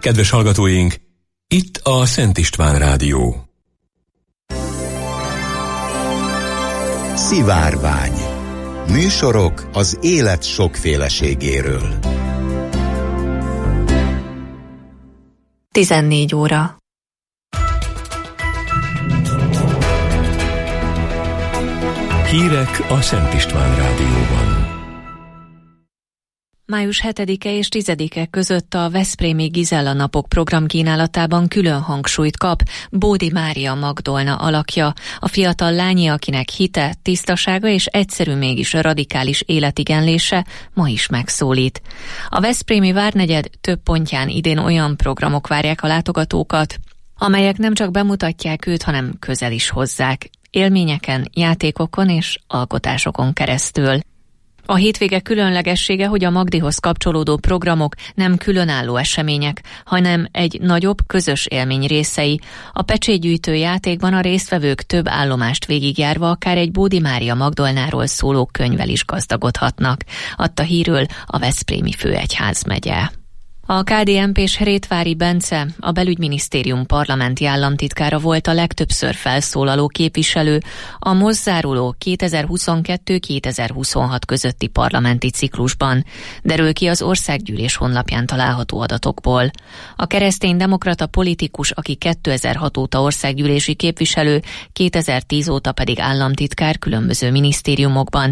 Kedves hallgatóink, itt a Szent István Rádió. Szivárvány. Műsorok az élet sokféleségéről. 14 óra. Hírek a Szent István Rádióban. Május 7-e és 10-e között a Veszprémi Gizella napok programkínálatában külön hangsúlyt kap Bódi Mária Magdolna alakja, a fiatal lányi, akinek hite, tisztasága és egyszerű mégis radikális életigenlése ma is megszólít. A veszprémi várnegyed több pontján idén olyan programok várják a látogatókat, amelyek nem csak bemutatják őt, hanem közel is hozzák, élményeken, játékokon és alkotásokon keresztül. A hétvége különlegessége, hogy a Magdihoz kapcsolódó programok nem különálló események, hanem egy nagyobb közös élmény részei. A pecsétgyűjtő játékban a résztvevők több állomást végigjárva akár egy Bódi Mária Magdolnáról szóló könyvvel is gazdagodhatnak, adta hírül a Veszprémi főegyházmegye. A KDNP-s Rétvári Bence, a Belügyminisztérium parlamenti államtitkára volt a legtöbbször felszólaló képviselő a most záruló 2022-2026 közötti parlamenti ciklusban, derül ki az Országgyűlés honlapján található adatokból. A kereszténydemokrata politikus, aki 2006 óta országgyűlési képviselő, 2010 óta pedig államtitkár különböző minisztériumokban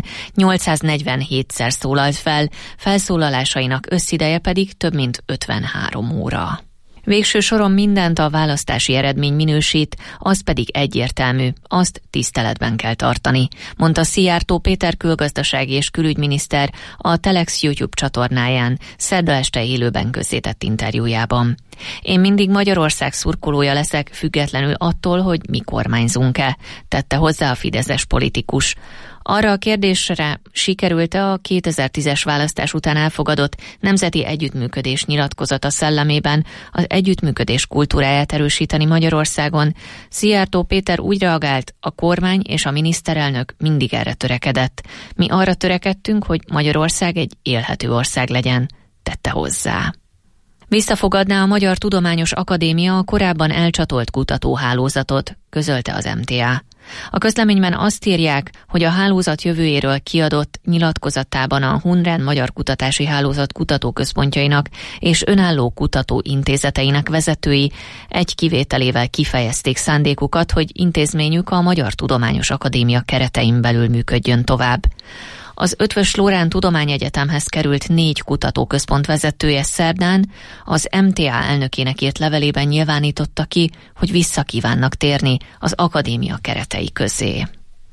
847-szer szólalt fel, felszólalásainak összideje pedig több mint 53 óra. Végső soron mindent a választási eredmény minősít, az pedig egyértelmű, azt tiszteletben kell tartani, mondta Szijjártó Péter külgazdasági és külügyminiszter a Telex YouTube csatornáján szerda este élőben közzétett interjújában. Én mindig Magyarország szurkolója leszek, függetlenül attól, hogy mi kormányzunk-e, tette hozzá a fideszes politikus. Arra a kérdésre, sikerült-e a 2010-es választás után elfogadott nemzeti együttműködés nyilatkozata szellemében az együttműködés kultúráját erősíteni Magyarországon, Szijjártó Péter úgy reagált, a kormány és a miniszterelnök mindig erre törekedett. Mi arra törekedtünk, hogy Magyarország egy élhető ország legyen, tette hozzá. Visszafogadná a Magyar Tudományos Akadémia a korábban elcsatolt kutatóhálózatot, közölte az MTA. A közleményben azt írják, hogy a hálózat jövőjéről kiadott nyilatkozatában a Hunren Magyar Kutatási Hálózat kutatóközpontjainak és önálló kutatóintézeteinek vezetői egy kivételével kifejezték szándékukat, hogy intézményük a Magyar Tudományos Akadémia keretein belül működjön tovább. Az Eötvös Loránd Tudományegyetemhez került 4 kutatóközpont vezetője szerdán az MTA elnökének írt levelében nyilvánította ki, hogy visszakívánnak térni az akadémia keretei közé.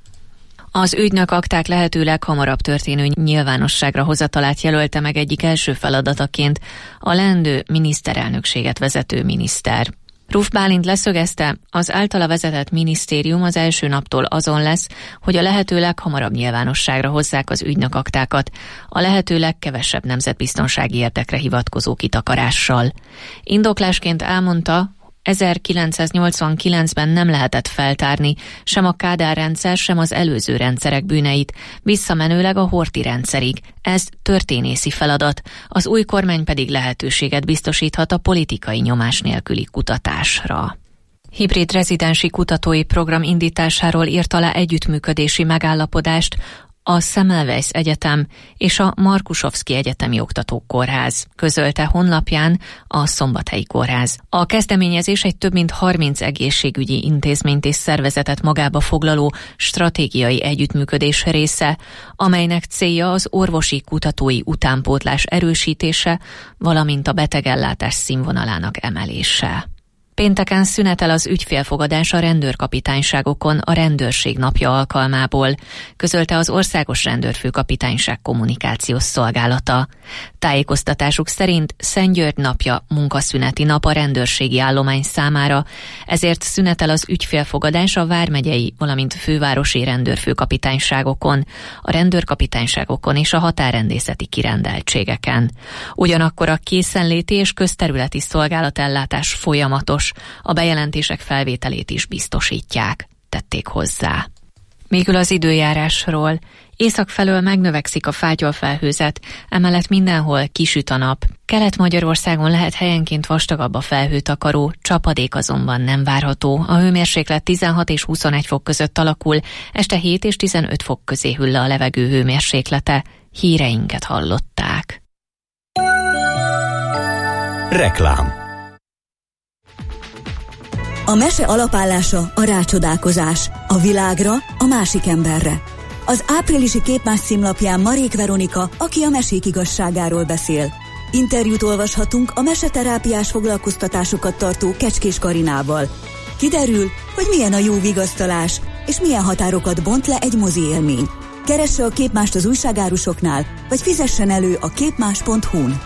Az ügynök akták lehetőleg hamarabb történő nyilvánosságra hozatalát jelölte meg egyik első feladataként a leendő miniszterelnökséget vezető miniszter. Ruf Bálint leszögezte, az általa vezetett minisztérium az első naptól azon lesz, hogy a lehető leghamarabb nyilvánosságra hozzák az ügynök aktákat, a lehető legkevesebb nemzetbiztonsági érdekre hivatkozó kitakarással. Indoklásként elmondta, 1989-ben nem lehetett feltárni sem a Kádár rendszer, sem az előző rendszerek bűneit, visszamenőleg a Horthy rendszerig. Ez történészi feladat, az új kormány pedig lehetőséget biztosíthat a politikai nyomás nélküli kutatásra. Hibrid rezidensi kutatói program indításáról írt alá együttműködési megállapodást a Semmelweis Egyetem és a Markusovszki Egyetemi Oktatókórház, közölte honlapján a Szombathelyi Kórház. A kezdeményezés egy több mint 30 egészségügyi intézményt és szervezetet magába foglaló stratégiai együttműködés része, amelynek célja az orvosi kutatói utánpótlás erősítése, valamint a betegellátás színvonalának emelése. Pénteken szünetel az ügyfélfogadás a rendőrkapitányságokon a Rendőrség napja alkalmából, közölte az Országos Rendőrfőkapitányság kommunikációs szolgálata. Tájékoztatásuk szerint Szentgyörgy napja munkaszüneti nap a rendőrségi állomány számára, ezért szünetel az ügyfélfogadás a vármegyei, valamint fővárosi rendőrfőkapitányságokon, a rendőrkapitányságokon és a határrendészeti kirendeltségeken. Ugyanakkor a készenléti és közterületi szolgálatellátás folyamatos, a bejelentések felvételét is biztosítják, tették hozzá. Végül az időjárásról. Észak felől megnövekszik a fátyolfelhőzet, emellett mindenhol kisüt a nap. Kelet-Magyarországon lehet helyenként vastagabb a felhőtakaró, csapadék azonban nem várható. A hőmérséklet 16 és 21 fok között alakul, este 7 és 15 fok közé hűl le a levegő hőmérséklete. Híreinket hallották. Reklám. A mese alapállása a rácsodálkozás, a világra, a másik emberre. Az áprilisi Képmás címlapján Marék Veronika, aki a mesék igazságáról beszél. Interjút olvashatunk a meseterápiás foglalkoztatásokat tartó Kecskés Karinával. Kiderül, hogy milyen a jó vigasztalás, és milyen határokat bont le egy mozi élmény. Keresse a Képmást az újságárusoknál, vagy fizessen elő a képmás.hu-n.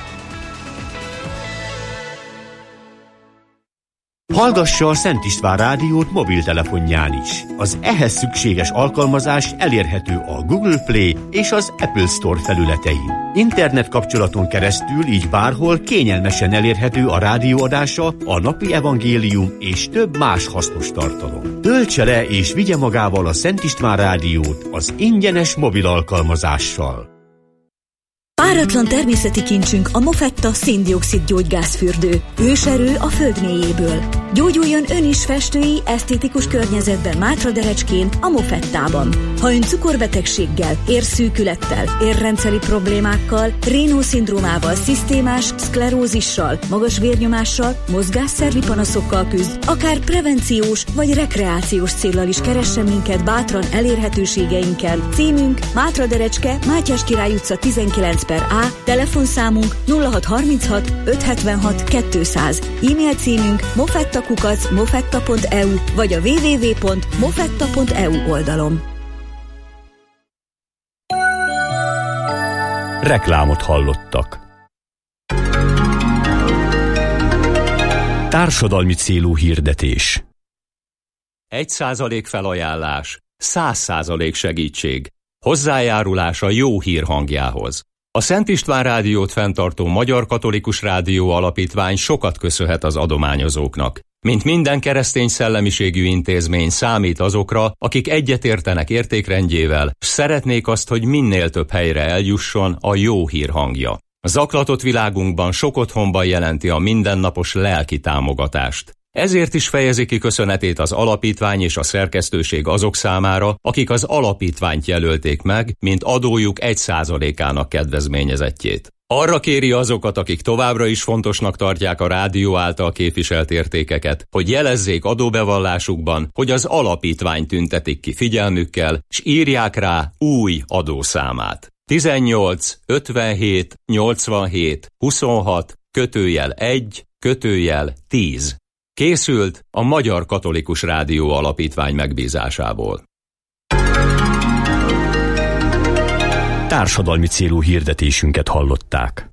Hallgassa a Szent István Rádiót mobiltelefonján is. Az ehhez szükséges alkalmazás elérhető a Google Play és az Apple Store felületein. Internet kapcsolaton keresztül így bárhol kényelmesen elérhető a rádióadása, a napi evangélium és több más hasznos tartalom. Töltse le és vigye magával a Szent István Rádiót az ingyenes mobil alkalmazással. Páratlan természeti kincsünk a Mofetta szén-dioxid gyógygázfürdő. Őserő a föld mélyéből. Gyógyuljon ön is festői, esztétikus környezetben Mátraderecskén, a Mofettában. Ha ön cukorbetegséggel, érszűkülettel, érrendszeri problémákkal, Raynaud-szindrómával, szisztémás szklerózissal, magas vérnyomással, mozgásszervi panaszokkal küzd, akár prevenciós vagy rekreációs céllal is keressen minket bátran elérhetőségeinkkel. Címünk Mátraderecske, Mátyás Király utca 19/A, telefonszámunk 0636 576 200, e-mail címünk mofetta@mofetta.eu vagy a www.mofetta.eu oldalon. Reklámot hallottak. Társadalmi célú hirdetés. 1% felajánlás, 100% segítség. Hozzájárulás a jó hír hangjához. A Szent István Rádiót fenntartó Magyar Katolikus Rádió Alapítvány sokat köszönhet az adományozóknak. Mint minden keresztény szellemiségű intézmény számít azokra, akik egyetértenek értékrendjével, s szeretnék azt, hogy minél több helyre eljusson a jó hír hangja. A zaklatott világunkban sok otthonban jelenti a mindennapos lelki támogatást. Ezért is fejezi ki köszönetét az alapítvány és a szerkesztőség azok számára, akik az alapítványt jelölték meg, mint adójuk 1%-ának kedvezményezettjét. Arra kéri azokat, akik továbbra is fontosnak tartják a rádió által képviselt értékeket, hogy jelezzék adóbevallásukban, hogy az alapítvány tüntetik ki figyelmükkel, s írják rá új adószámát. 18 57 87 26 /1 /10. Készült a Magyar Katolikus Rádió Alapítvány megbízásából. Társadalmi célú hirdetésünket hallották.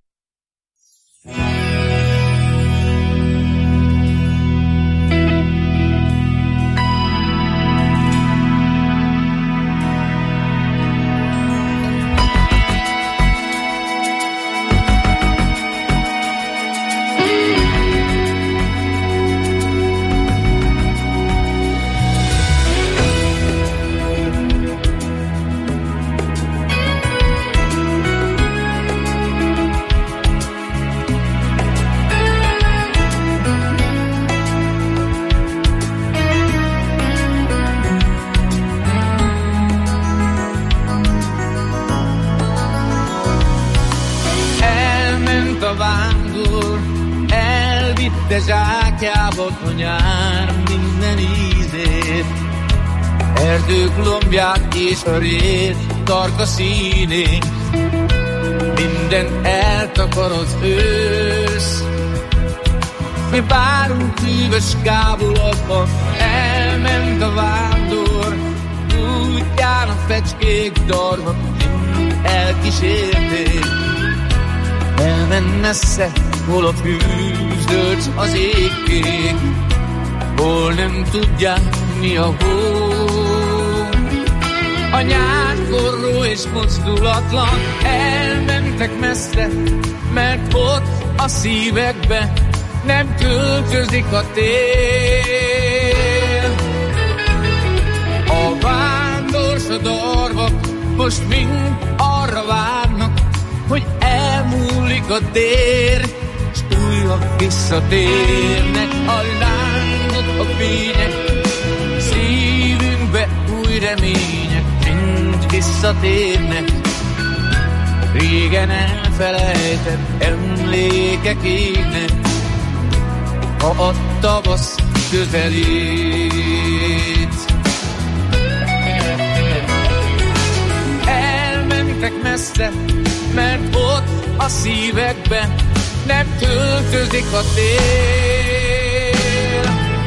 De zsákjába a nyár minden ízét, erdők lombját és a rét tarka színét, minden eltakar az ősz. Mi várunk hűvös kábulatban, elment a vándor, útján a fecskék darma elkísérték. Elmen messze, hol a fűzdölcs az égkék, hol nem tudják mi a hó. A nyár forró és mozdulatlan, elmentek messze, mert ott a szívekbe nem költözik a tél. A vándorsodarvak most mind arra várnak, hogy elmúlik a tér. újra visszatérnek a lángok, a fények, szívünkbe új remények mind visszatérnek. Régen elfelejtett emlékek égnek, ha a tavasz közelít. Elmentek messze, mert ott a szívekben nem töltődik a tél.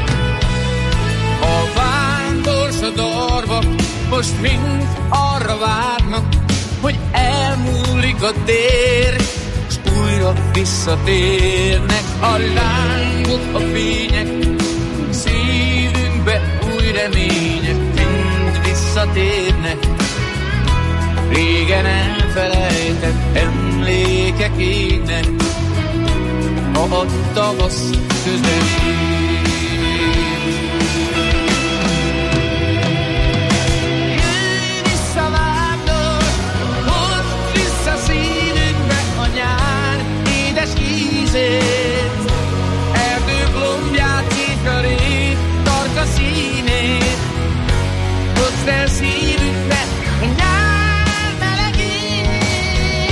A vándorsodarvak most mind arra várnak, hogy elmúlik a tér, s újra visszatérnek a lángok, a fények, szívünkbe új remények mind visszatérnek. Régen elfelejtett emlékek égnek, ha a tavasz közelít. Erdők lombját, kékörét, tarka színét, hozd el szívünkbe a nyár melegét.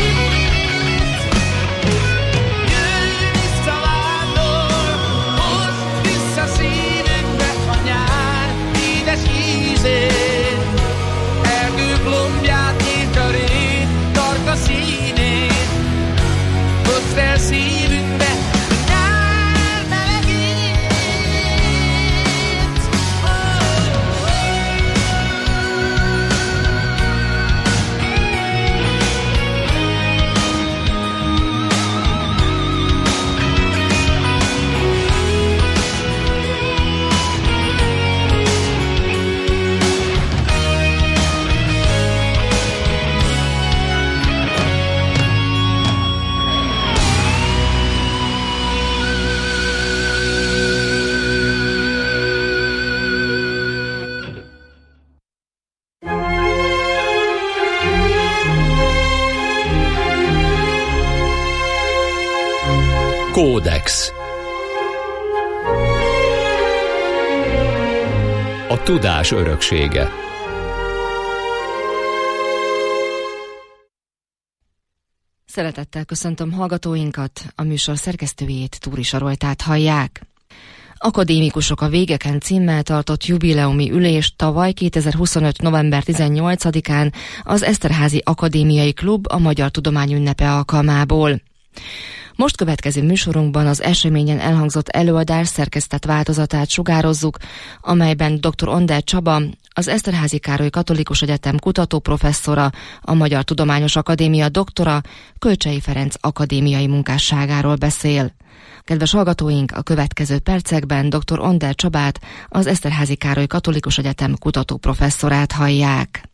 Jöjj vissza vándor, hozd vissza szívünkbe a nyár édes ízét. Erdők lombját, kékörét, tarka színét, hozd el szívünkbe. Kódex. A tudás öröksége. Szeretettel köszöntöm hallgatóinkat, a műsor szerkesztőjét, Túri Saroltát hallják. Akadémikusok a végeken címmel tartott jubileumi ülést tavaly 2025. november 18-án az Eszterházi Akadémiai Klub a Magyar Tudomány ünnepe alkalmából. Most következő műsorunkban az eseményen elhangzott előadás szerkesztett változatát sugározzuk, amelyben dr. Onder Csaba, az Eszterházi Károly Katolikus Egyetem kutatóprofesszora, a Magyar Tudományos Akadémia doktora, Kölcsey Ferenc akadémiai munkásságáról beszél. Kedves hallgatóink, a következő percekben dr. Onder Csabát, az Eszterházi Károly Katolikus Egyetem kutatóprofesszorát hallják.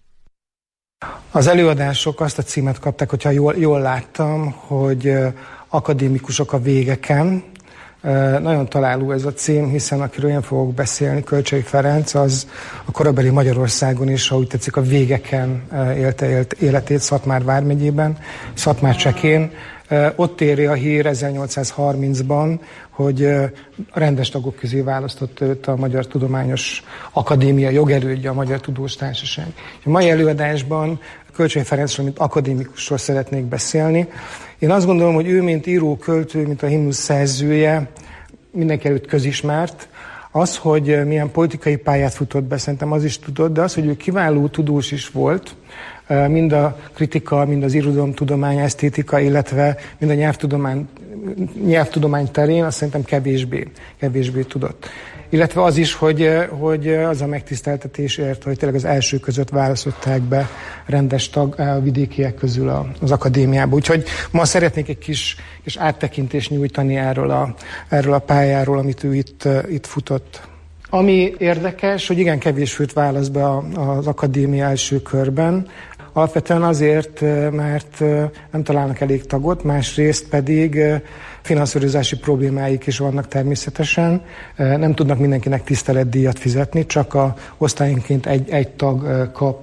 Az előadások azt a címet kapták, hogyha jól láttam, hogy akadémikusok a végeken. Nagyon találó ez a cím, hiszen akiről én fogok beszélni, Kölcsey Ferenc, az a korabeli Magyarországon is, ha úgy tetszik, a végeken élte életét Szatmár vármegyében, Szatmárcsekén. Ott éri a hír 1830-ban, hogy rendes tagok közé választott őt a Magyar Tudományos Akadémia jogerődje, a Magyar Tudós Társaság. A mai előadásban Kölcsey Ferencről, mint akadémikusról szeretnék beszélni. Én azt gondolom, hogy ő, mint író, költő, mint a himnusz szerzője, mindenki előtt közismert. Az, hogy milyen politikai pályát futott be, szerintem az is tudott, de az, hogy ő kiváló tudós is volt, mind a kritika, mind az irodalomtudomány, esztétika, illetve mind a nyelvtudomány terén, azt szerintem kevésbé tudott. Illetve az is, hogy az a megtiszteltetés ért, hogy tényleg az első között választották be rendes tag a vidékiek közül az akadémiába. Úgyhogy ma szeretnék egy kis áttekintést nyújtani erről a pályáról, amit ő itt futott. Ami érdekes, hogy igen kevés főt választ be az akadémia első körben. Alapvetően azért, mert nem találnak elég tagot, másrészt pedig finanszírozási problémáik is vannak természetesen. Nem tudnak mindenkinek tiszteletdíjat fizetni, csak a osztályonként egy tag kap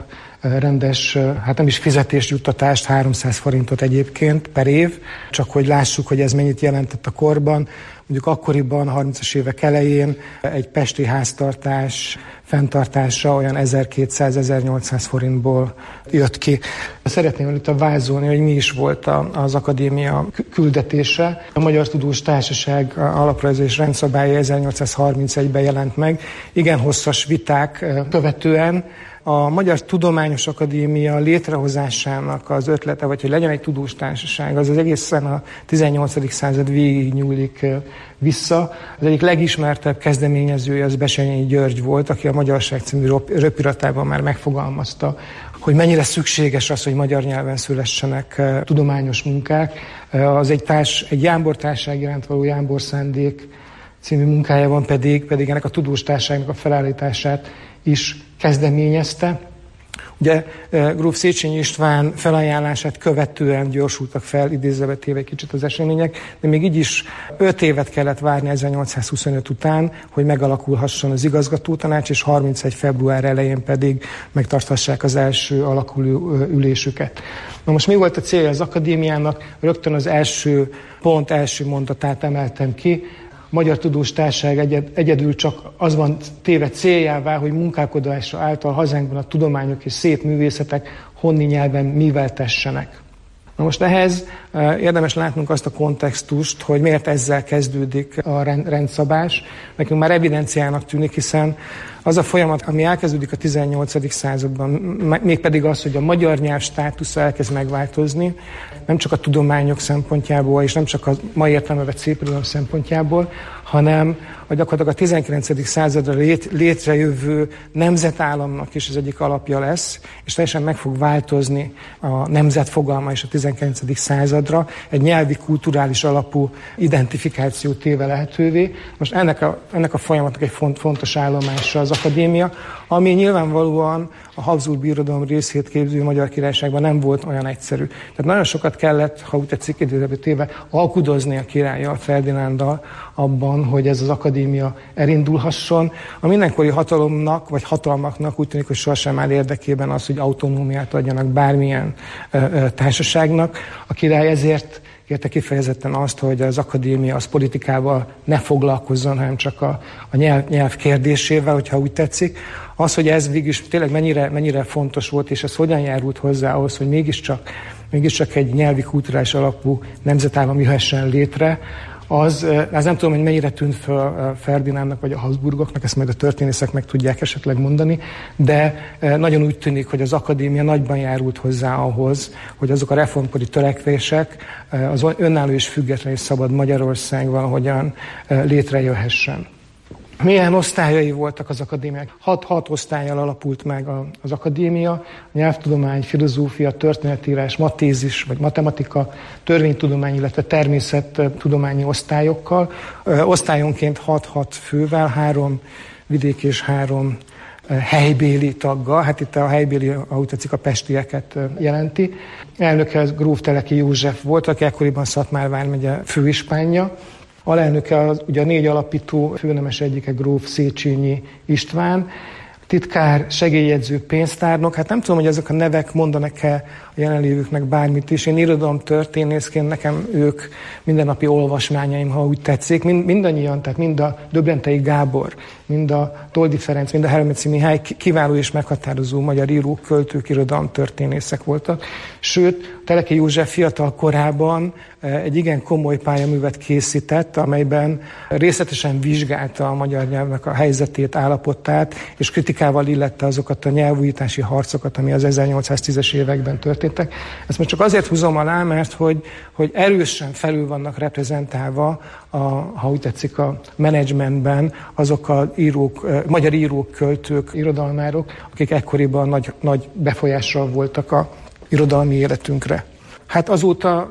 rendes, hát nem is fizetésjuttatást, 300 forintot egyébként per év, csak hogy lássuk, hogy ez mennyit jelentett a korban. Mondjuk akkoriban, 30-as évek elején egy pesti háztartás fenntartása olyan 1200-1800 forintból jött ki. Szeretném itt vázolni, hogy mi is volt az akadémia küldetése. A Magyar Tudós Társaság alaprajza és rendszabálya 1831-ben jelent meg. Igen hosszas viták követően a Magyar Tudományos Akadémia létrehozásának az ötlete, vagy hogy legyen egy tudós társaság, az egészen a 18. század végig nyúlik vissza. Az egyik legismertebb kezdeményezője az Bessenyei György volt, aki a Magyarság című röpiratában már megfogalmazta, hogy mennyire szükséges az, hogy magyar nyelven szülessenek tudományos munkák. Az egy jámbortárság iránt való Jámbor Szándék című munkájában pedig ennek a tudós társaságnak a felállítását is kezdeményezte. Ugye gróf Széchenyi István felajánlását követően gyorsultak fel, idézőbe téve egy kicsit az események, de még így is 5 évet kellett várni 1825 után, hogy megalakulhasson az igazgatótanács, és 31. február elején pedig megtarthassák az első alakuló ülésüket. Na most mi volt a célja az akadémiának? Rögtön az első pont, első mondatát emeltem ki. A Magyar Tudós Társaság egyedül csak az van téve céljává, hogy munkálkodása által hazánkban a tudományok és szép művészetek honni nyelven műveltessenek. Na most ehhez érdemes látnunk azt a kontextust, hogy miért ezzel kezdődik a rendszabás. Nekünk már evidenciának tűnik, hiszen az a folyamat, ami elkezdődik a 18. században, mégpedig az, hogy a magyar nyelv státusza elkezd megváltozni, nem csak a tudományok szempontjából, és nem csak a mai értelemben vett szépirodalom szempontjából, hanem gyakorlatilag a 19. századra létrejövő nemzetállamnak is az egyik alapja lesz, és teljesen meg fog változni a nemzet fogalma is a 19. századra, egy nyelvi, kulturális alapú identifikáció téve lehetővé. Most ennek a folyamatnak egy fontos állomása az akadémia, ami nyilvánvalóan a Habsburg Birodalom részét képző Magyar Királyságban nem volt olyan egyszerű. Tehát nagyon sokat kellett, ha úgy tetszik, idézőbe téve, alkudozni a királlyal, Ferdinánddal abban, hogy ez az akadémia elindulhasson. A mindenkori hatalomnak, vagy hatalmaknak úgy tűnik, hogy sohasem áll érdekében az, hogy autonómiát adjanak bármilyen társaságnak. A király ezért kérte kifejezetten azt, hogy az akadémia az politikával ne foglalkozzon, hanem csak a nyelv kérdésével, hogyha úgy tetszik. Az, hogy ez végülis tényleg mennyire fontos volt, és ez hogyan járult hozzá ahhoz, hogy mégiscsak egy nyelvi, kulturális alapú nemzetállam jöhessen létre, az nem tudom, hogy mennyire tűnt fel Ferdinándnak vagy a Habsburgoknak, ezt majd a történészek meg tudják esetleg mondani, de nagyon úgy tűnik, hogy az akadémia nagyban járult hozzá ahhoz, hogy azok a reformkori törekvések az önálló és független és szabad Magyarország valahogyan létrejöhessen. Milyen osztályai voltak az akadémiák? 6 osztállyal alapult meg az akadémia, nyelvtudomány, filozófia, történetírás, matézis vagy matematika, törvénytudomány, illetve természettudományi osztályokkal. Osztályonként 6 fővel, 3 vidék és 3 helybéli taggal, hát itt a helybéli, ahogy tetszik, a pestieket jelenti. Elnöke gróf Teleki József volt, aki ekkoriban Szatmár vármegye főispánja. Alelnöke ugye a 4 alapító főnemes egyike gróf Széchenyi István, titkár, segélyjegyző, pénztárnok. Hát nem tudom, hogy ezek a nevek mondanak-e a jelenlévőknek bármit is. Én irodalomtörténészként nekem ők mindennapi olvasmányaim, ha úgy tetszik. Mindannyian, tehát mind a Döbrentei Gábor, mind a Toldy Ferenc, mind a Hermeci Mihály kiváló és meghatározó magyar írók, költők, irodalomtörténészek voltak. Sőt, Teleki József fiatal korában egy igen komoly pályaművet készített, amelyben részletesen vizsgálta a magyar nyelvnek a helyzetét, állapotát, és kritikával illette azokat a nyelvújítási harcokat, ami az 1810-es években történtek. Ezt most csak azért húzom alá, mert hogy erősen felül vannak reprezentálva, ha úgy tetszik, a menedzsmentben azok a magyar írók, költők, irodalmárok, akik ekkoriban nagy befolyással voltak a irodalmi életünkre. Hát azóta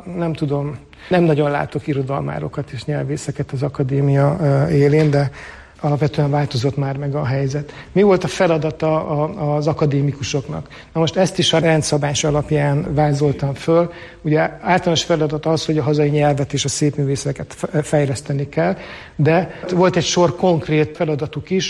nem nagyon látok irodalmárokat és nyelvészeket az akadémia élén, de alapvetően változott már meg a helyzet. Mi volt a feladata az akadémikusoknak? Na most ezt is a rendszabás alapján vázoltam föl. Ugye általános feladat az, hogy a hazai nyelvet és a szépművészeteket fejleszteni kell, de volt egy sor konkrét feladatuk is.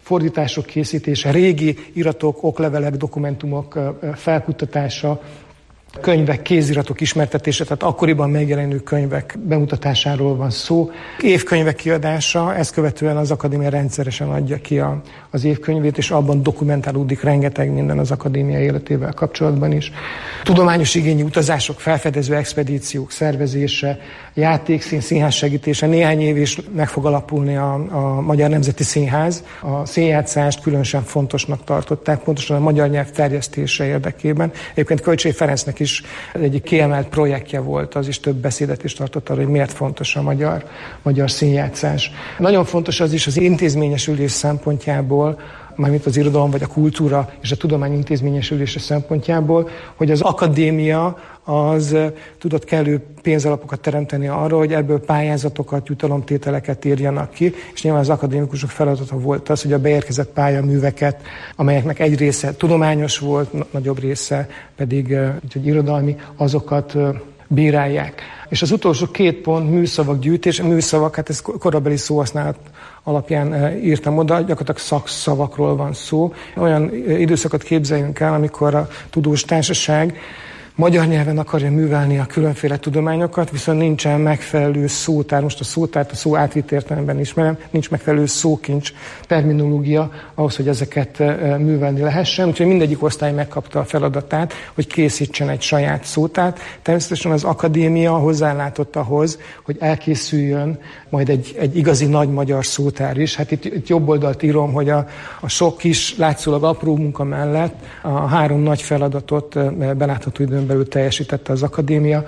fordítások készítése, régi iratok, oklevelek, dokumentumok felkutatása, könyvek, kéziratok ismertetése, tehát akkoriban megjelenő könyvek bemutatásáról van szó. Évkönyvek kiadása, ezt követően az akadémia rendszeresen adja ki az évkönyvét, és abban dokumentálódik rengeteg minden az akadémia életével kapcsolatban is. Tudományos igényű utazások, felfedező expedíciók szervezése, játékszín, színház segítése. Néhány év is meg fog alapulni a Magyar Nemzeti Színház. A színjátszást különösen fontosnak tartották, pontosan a magyar nyelv terjesztése érdekében. Egyébként Kölcsey Ferencnek is egyik kiemelt projektje volt, az is több beszédet is tartott arra, hogy miért fontos a magyar színjátszás. Nagyon fontos az is az intézményesülés szempontjából, mármint az irodalom vagy a kultúra és a tudomány intézményesülése szempontjából, hogy az akadémia az tudott kellő pénzalapokat teremteni arra, hogy ebből pályázatokat, jutalomtételeket írjanak ki, és nyilván az akadémikusok feladata volt az, hogy a beérkezett pályaműveket, amelyeknek egy része tudományos volt, nagyobb része pedig irodalmi, azokat bírálják. És az utolsó 2 pont, műszavak gyűjtés. Műszavak, hát ez korabeli szóhasználat alapján írtam oda, gyakorlatilag szakszavakról van szó. Olyan időszakot képzeljünk el, amikor a tudós társaság magyar nyelven akarja művelni a különféle tudományokat, viszont nincsen megfelelő szótár. Most a szótárt a szó átvitt értelemben ismerem, nincs megfelelő szókincs, terminológia ahhoz, hogy ezeket művelni lehessen. Úgyhogy mindegyik osztály megkapta a feladatát, hogy készítsen egy saját szótárt. Természetesen az akadémia hozzálátott ahhoz, hogy elkészüljön majd egy igazi nagy magyar szótár is. Hát itt jobb oldalt írom, hogy a sok kis, látszólag apró munka mellett a 3 nagy feladatot belátható időn belül teljesítette az akadémia.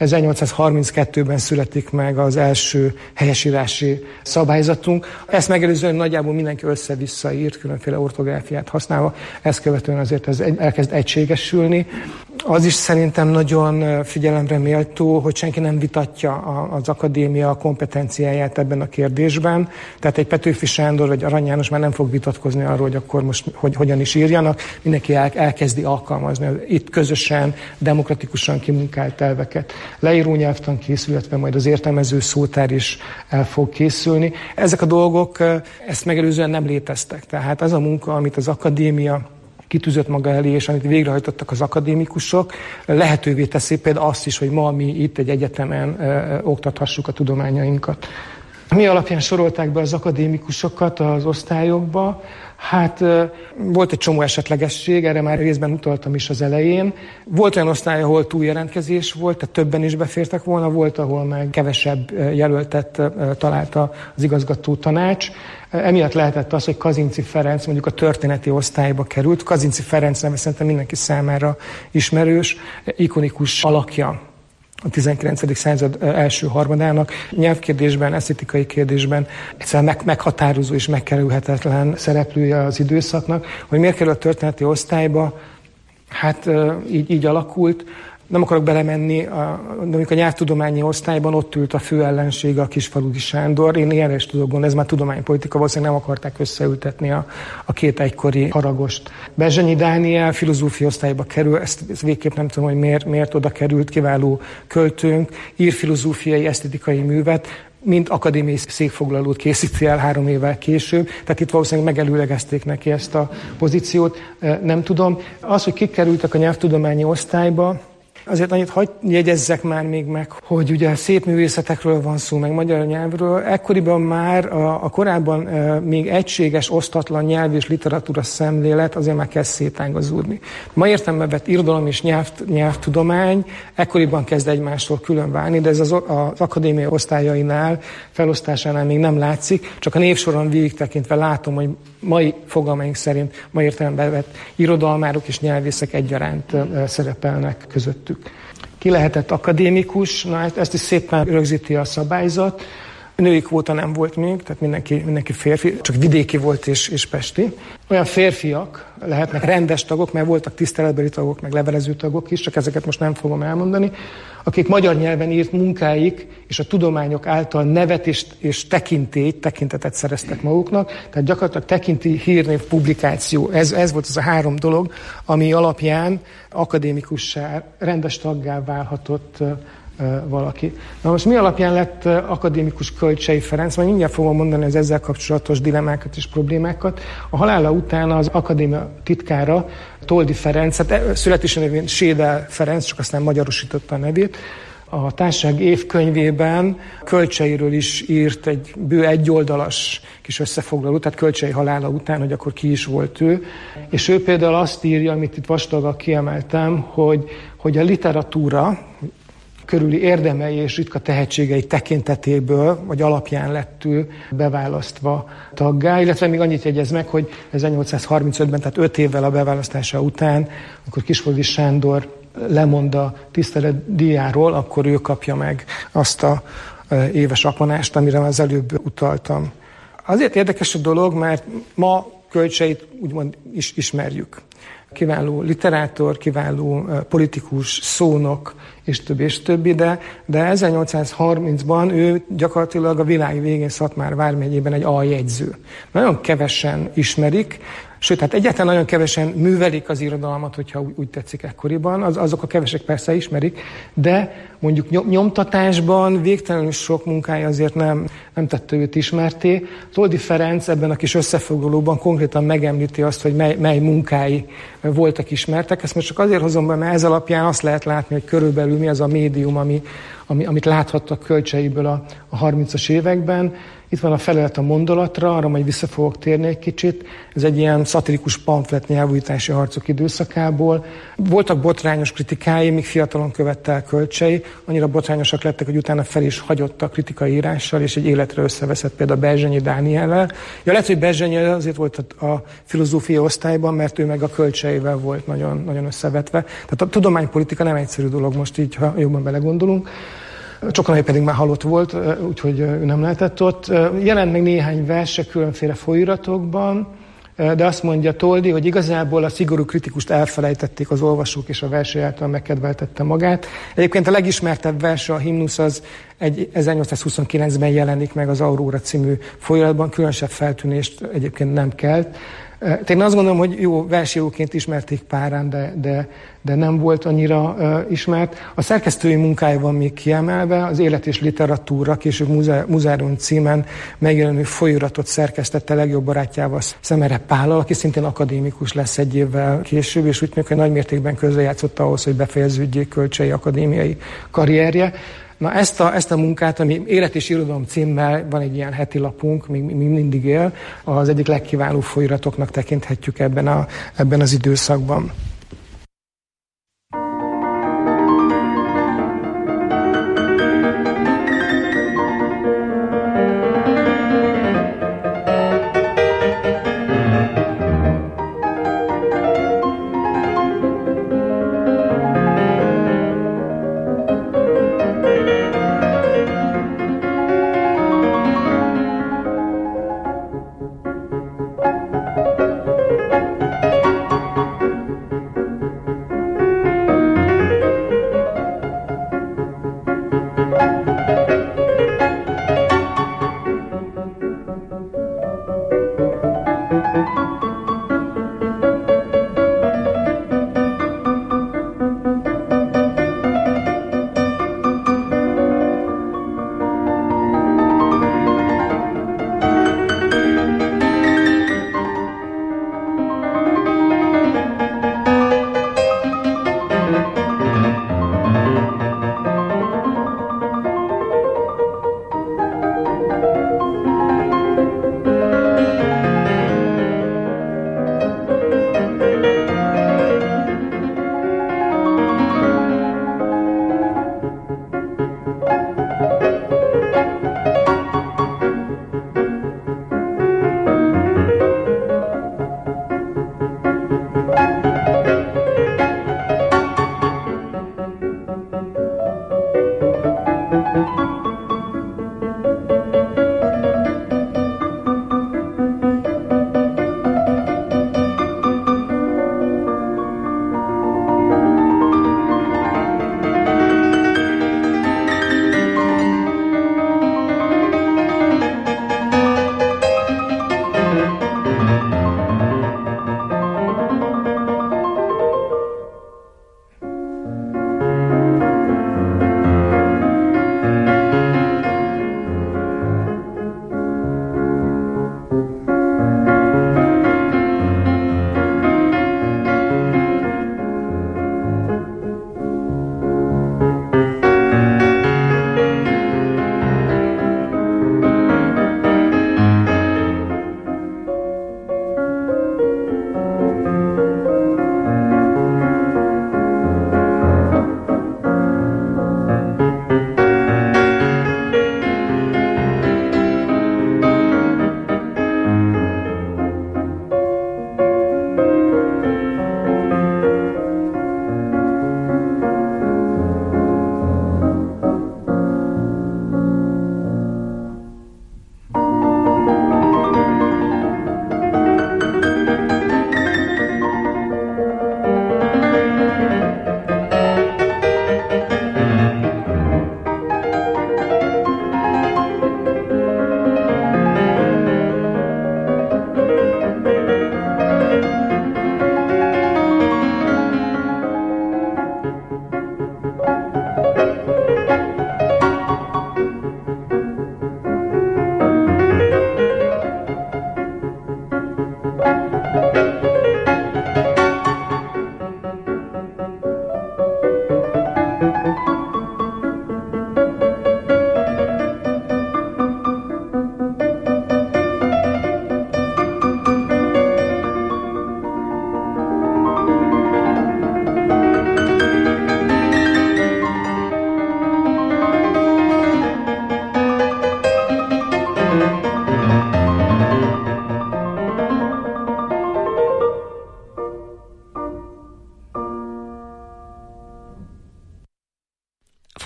1832-ben születik meg az első helyesírási szabályzatunk. Ezt megelőzően nagyjából mindenki össze-vissza írt, különféle ortográfiát használva. Ezt követően azért ez elkezd egységesülni. Az is szerintem nagyon figyelemre méltó, hogy senki nem vitatja az akadémia kompetenciáját ebben a kérdésben. Tehát egy Petőfi Sándor vagy Arany János már nem fog vitatkozni arról, hogy akkor most hogyan is írjanak. Mindenki elkezdi alkalmazni itt közösen, demokratikusan kimunkált elveket. Leíró nyelvtan készül, illetve majd az értelmező szótár is el fog készülni. Ezek a dolgok ezt megelőzően nem léteztek. Tehát az a munka, amit az akadémia kitűzött maga elé, és amit végrehajtottak az akadémikusok, lehetővé teszi például azt is, hogy ma mi itt egy egyetemen oktathassuk a tudományainkat. Mi alapján sorolták be az akadémikusokat az osztályokba? Hát volt egy csomó esetlegesség, erre már részben utaltam is az elején. Volt olyan osztály, ahol túljelentkezés volt, tehát többen is befértek volna, volt, ahol meg kevesebb jelöltet találta az igazgató tanács. Emiatt lehetett az, hogy Kazinczy Ferenc mondjuk a történeti osztályba került. Kazinczy Ferenc neve szerintem mindenki számára ismerős, ikonikus alakja a 19. század első harmadának. Nyelvkérdésben, esztétikai kérdésben egyszerűen meghatározó és megkerülhetetlen szereplője az időszaknak. Hogy miért kerül a történeti osztályba, hát így alakult. Nem akarok belemenni, de mondjuk a nyelvtudományi osztályban ott ült a fő ellensége, a Kisfaludy Sándor. Én ilyenre is tudok gondolni, ez már tudománypolitika, valószínűleg nem akarták összeültetni a 2 egykori haragost. Berzsenyi Dániel filozófia osztályba kerül, ezt végképp nem tudom, hogy miért oda került, kiváló költőnk, ír filozófiai, esztétikai művet, mint akadémiai székfoglalót készíti el 3 évvel később, tehát itt valószínűleg megelőlegezték neki ezt a pozíciót, nem tudom. Az, hogy kik kerültek a nyelvtudományi osztályba, azért annyit hadd jegyezzek már még meg, hogy ugye szép művészetekről van szó, meg magyar nyelvről. Ekkoriban már a korábban még egységes, osztatlan nyelv és literatúra szemlélet azért már kezd szétágazódni. Ma értelemben vett irodalom és nyelvtudomány ekkoriban kezd egymástól külön válni, de ez az akadémia osztályainál, felosztásánál még nem látszik, csak a névsoron végig tekintve látom, hogy mai fogalmaink szerint ma értelemben vett irodalmárok és nyelvészek egyaránt szerepelnek közöttük. Ki lehetett akadémikus? Na, ezt is szépen rögzíti a szabályzat. Női kvóta nem volt még, tehát mindenki férfi, csak vidéki volt és pesti. Olyan férfiak lehetnek rendes tagok, mert voltak tiszteletbeli tagok, meg levelező tagok is, csak ezeket most nem fogom elmondani, akik magyar nyelven írt munkáik és a tudományok által nevet és tekintetet szereztek maguknak, tehát gyakorlatilag tekinti, hírnév, publikáció, ez volt az a 3 dolog, ami alapján akadémikussá, rendes taggá válhatott valaki. Na most mi alapján lett akadémikus Kölcsey Ferenc? Majd mindjárt fogom mondani az ezzel kapcsolatos dilemmákat és problémákat. A halála után az akadémia titkára, Toldy Ferenc, hát születési nevén Sédel Ferenc, csak aztán magyarosította a nevét, a társaság évkönyvében Kölcseyről is írt egy bő egyoldalas kis összefoglaló, tehát Kölcsey halála után, hogy akkor ki is volt ő. És ő például azt írja, amit itt vastaggal kiemeltem, hogy a literatúra körüli érdemei és ritka tehetségei tekintetéből, vagy alapján lett ő beválasztva taggá, illetve még annyit jegyez meg, hogy 1835-ben, tehát 5 évvel a beválasztása után, akkor Kisföldi Sándor lemond a tiszteletdíjáról, akkor ő kapja meg azt a éves akvonást, amire az előbb utaltam. Azért érdekes a dolog, mert ma Kölcseyt úgymond is ismerjük. Kiváló literátor, kiváló politikus, szónok, és többi, de 1830-ban ő gyakorlatilag a világ végén Szatmár vármegyében egy aljegyző. Nagyon kevesen ismerik, sőt, hát egyáltalán nagyon kevesen művelik az irodalmat, hogyha úgy tetszik ekkoriban. Azok a kevesek persze ismerik, de mondjuk nyomtatásban végtelenül sok munkája azért nem tette őt ismerté. Toldy Ferenc ebben a kis összefoglalóban konkrétan megemlíti azt, hogy mely munkái voltak ismertek. Ezt most csak azért hozom be, mert ez alapján azt lehet látni, hogy körülbelül mi az a médium, amit láthattak Kölcseyből a 30-as években. Itt van a felelet a mondolatra, arra majd vissza fogok térni egy kicsit. Ez egy ilyen szatirikus pamflet nyelvújítási harcok időszakából. Voltak botrányos kritikái, míg fiatalon követte el Kölcsey. Annyira botrányosak lettek, hogy utána fel is hagyott a kritikai írással, és egy életre összeveszett például Berzsenyi Dániellel. Ja, lehet, hogy Berzsenyi azért volt a filozófia osztályban, mert ő meg a Kölcseyvel volt nagyon, nagyon összevetve. Tehát a tudománypolitika nem egyszerű dolog most így, ha jobban belegondolunk. Csokonai pedig már halott volt, úgyhogy ő nem lehetett ott. Jelent meg néhány verse különféle folyóiratokban, de azt mondja Toldy, hogy igazából a szigorú kritikust elfelejtették az olvasók, és a versei által megkedveltette magát. Egyébként a legismertebb verse, a himnusz, az 1829-ben jelenik meg az Aurora című folyóiratban, különösebb feltűnést egyébként nem kelt. Én azt gondolom, hogy jó versíróként ismerték párán, de nem volt annyira ismert. A szerkesztői munkája van még kiemelve, az Élet és literatúra, később Muzáron címen megjelenő folyóiratot szerkesztette legjobb barátjával, Szemere Pállal, aki szintén akadémikus lesz egy évvel később, és úgy tűnik, hogy nagymértékben közrejátszott ahhoz, hogy befejeződjék Kölcsey akadémiai karrierje. Na ezt a munkát, ami Élet és irodalom címmel, van egy ilyen heti lapunk, még mindig él, az egyik legkiválóbb folyóiratoknak tekinthetjük ebben az időszakban.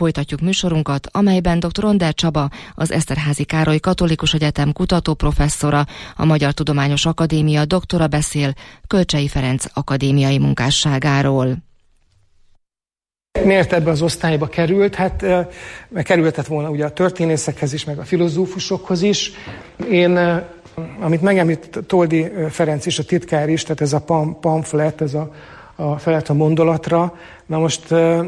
folytatjuk műsorunkat, amelyben dr. Onder Csaba, az Eszterházy Károly Katolikus Egyetem kutatóprofesszora, a Magyar Tudományos Akadémia doktora beszél Kölcsey Ferenc akadémiai munkásságáról. Miért ebbe az osztályba került? Hát kerülhetett volna ugye a történészekhez is, meg a filozófusokhoz is. Én, amit megemlít Toldi Ferenc is, a titkár is, tehát ez a pamflet, ez a felett a mondolatra. Na most